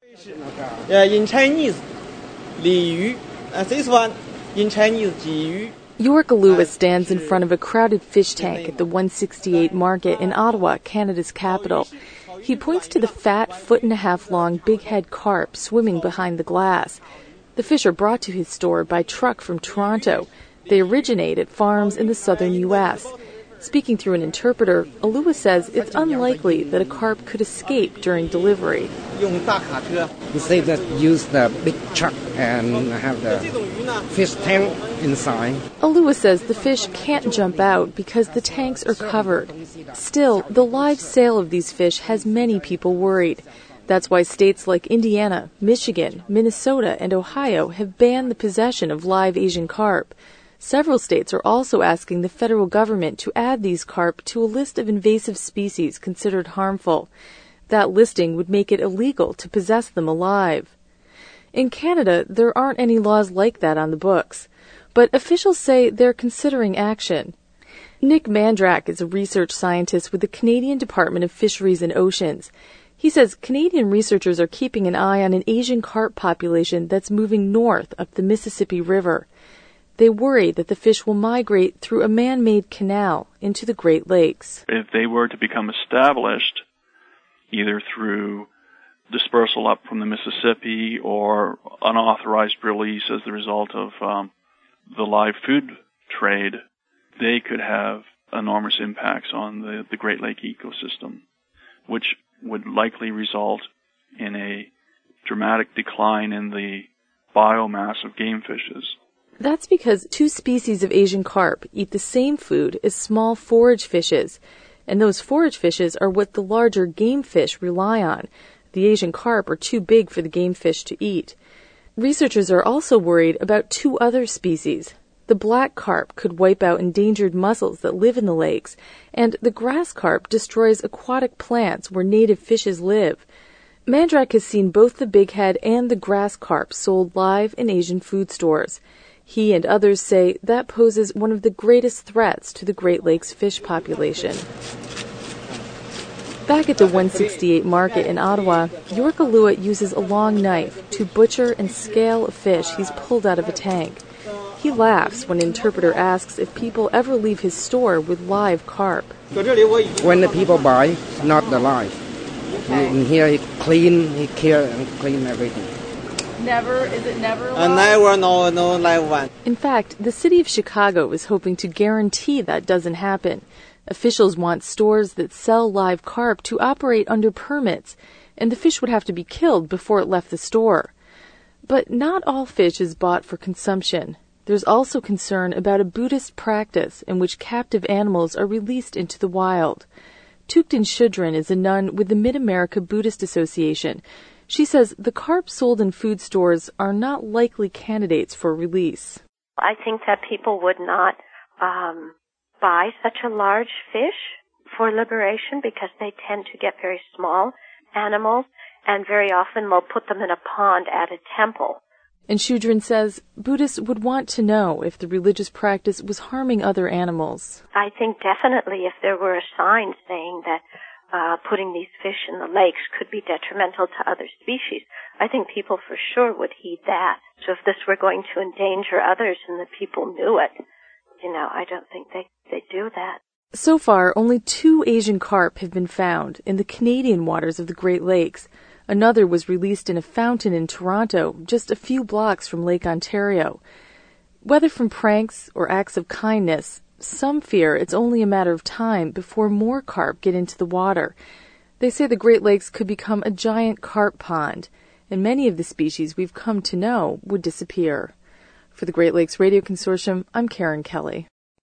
In Chinese, 鲤鱼. This one, in Chinese, 鲫鱼. York Alua stands in front of a crowded fish tank at the 168 Market in Ottawa, Canada's capital. He points to the fat, foot-and-a-half-long big-head carp swimming behind the glass. The fish are brought to his store by truck from Toronto. They originate at farms in the southern U.S. Speaking through an interpreter, Alua says it's unlikely that a carp could escape during delivery. They that use the big truck and have the fish tank inside. Alua says the fish can't jump out because the tanks are covered. Still, the live sale of these fish has many people worried. That's why states like Indiana, Michigan, Minnesota, and Ohio have banned the possession of live Asian carp. Several states are also asking the federal government to add these carp to a list of invasive species considered harmful. That listing would make it illegal to possess them alive. In Canada, there aren't any laws like that on the books, but officials say they're considering action. Nick Mandrak is a research scientist with the Canadian Department of Fisheries and Oceans. He says Canadian researchers are keeping an eye on an Asian carp population that's moving north up the Mississippi River. They worry that the fish will migrate through a man-made canal into the Great Lakes. If they were to become established, either through dispersal up from the Mississippi or unauthorized release as the result of the live food trade, they could have enormous impacts on the Great Lake ecosystem, which would likely result in a dramatic decline in the biomass of game fishes. That's because two species of Asian carp eat the same food as small forage fishes, and those forage fishes are what the larger game fish rely on. The Asian carp are too big for the game fish to eat. Researchers are also worried about two other species. The black carp could wipe out endangered mussels that live in the lakes, and the grass carp destroys aquatic plants where native fishes live. Mandrak has seen both the bighead and the grass carp sold live in Asian food stores. He and others say that poses one of the greatest threats to the Great Lakes fish population. Back at the 168 Market in Ottawa, York Alua uses a long knife to butcher and scale a fish he's pulled out of a tank. He laughs when an interpreter asks if people ever leave his store with live carp. When the people buy, not the live. In here, he care and clean everything. Never? Is it never live? Never, no live one. In fact, the city of Chicago is hoping to guarantee that doesn't happen. Officials want stores that sell live carp to operate under permits, and the fish would have to be killed before it left the store. But not all fish is bought for consumption. There's also concern about a Buddhist practice in which captive animals are released into the wild. Thukten Shudran is a nun with the Mid-America Buddhist Association. She says the carp sold in food stores are not likely candidates for release. I think that people would not buy such a large fish for liberation because they tend to get very small animals, and very often they'll put them in a pond at a temple. And Shudran says Buddhists would want to know if the religious practice was harming other animals. I think definitely if there were a sign saying that putting these fish in the lakes could be detrimental to other species, I think people for sure would heed that. So if this were going to endanger others and the people knew it, I don't think they'd do that. So far, only 2 Asian carp have been found in the Canadian waters of the Great Lakes. Another was released in a fountain in Toronto, just a few blocks from Lake Ontario. Whether from pranks or acts of kindness, some fear it's only a matter of time before more carp get into the water. They say the Great Lakes could become a giant carp pond, and many of the species we've come to know would disappear. For the Great Lakes Radio Consortium, I'm Karen Kelly.